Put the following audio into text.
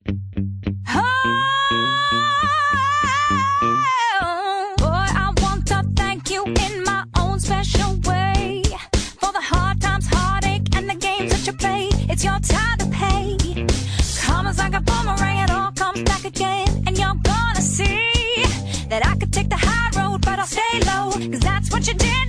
Boy, I want to thank you in my own special way for the hard times, heartache, and the games that you play. It's your time to pay. Karma's like a boomerang, it all comes back again. And you're gonna see that I could take the high road, but I'll stay low, 'cause that's what you did.